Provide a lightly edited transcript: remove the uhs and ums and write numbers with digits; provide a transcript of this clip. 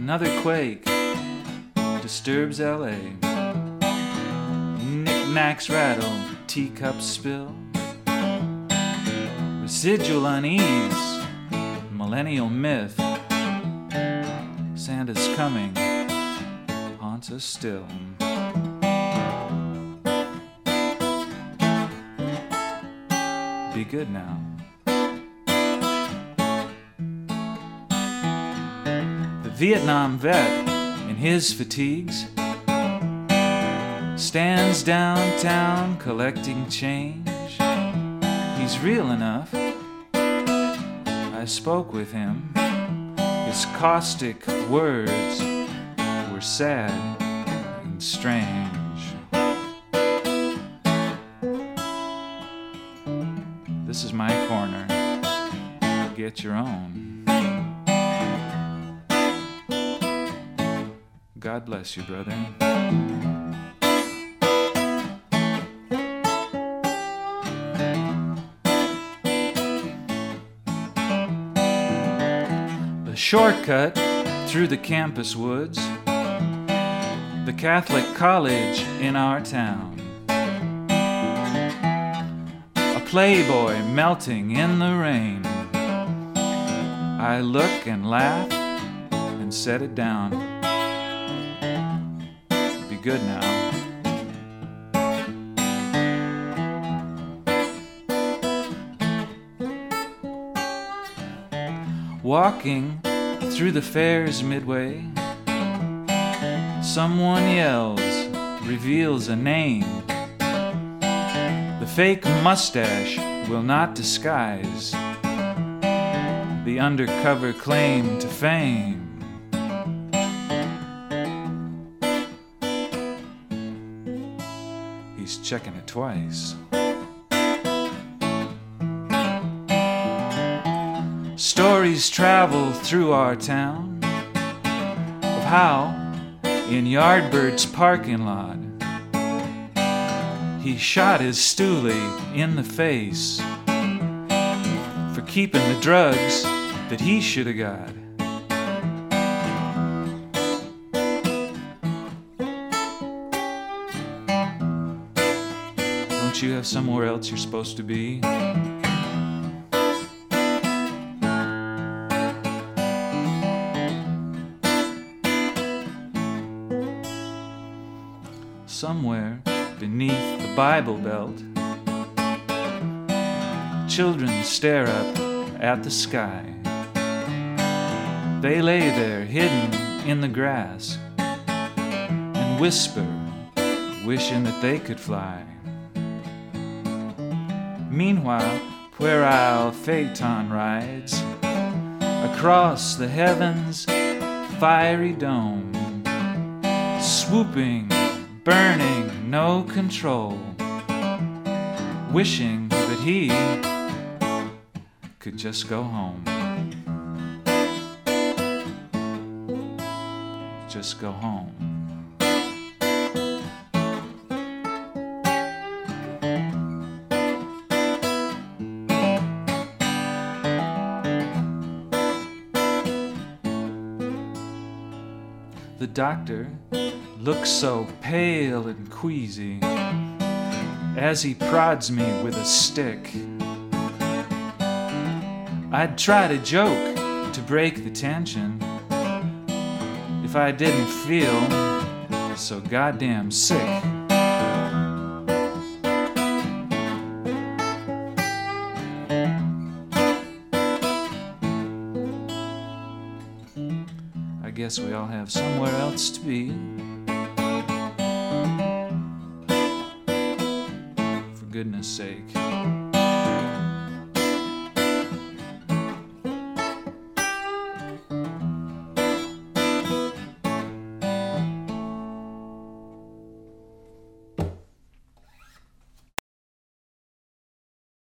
Another quake disturbs LA. Knickknacks rattle, teacups spill. Residual unease, millennial myth. Santa's coming haunts us still. Be good now. The Vietnam vet in his fatigues stands downtown collecting change. He's real enough. I spoke with him. His caustic words were sad and strange. This is my corner. Get your own. God bless you, brother. The shortcut through the campus woods, the Catholic college in our town. A playboy melting in the rain. I look and laugh and set it down. Be good now. Walking through the fair's midway, someone yells, reveals a name. The fake mustache will not disguise the undercover claim to fame. He's checking it twice. Stories travel through our town of how, in Yardbird's parking lot, he shot his stoolie in the face for keeping the drugs that he should have got. Don't you have somewhere else you're supposed to be? Somewhere beneath the Bible Belt, children stare up at the sky. They lay there hidden in the grass and whisper, wishing that they could fly. Meanwhile, puerile phaeton rides across the heavens' fiery dome, swooping, burning, no control, wishing that he could just go home. Just go home. The doctor looks so pale and queasy as he prods me with a stick. I'd try to joke to break the tension if I didn't feel so goddamn sick. I guess we all have somewhere else to be. For goodness sake.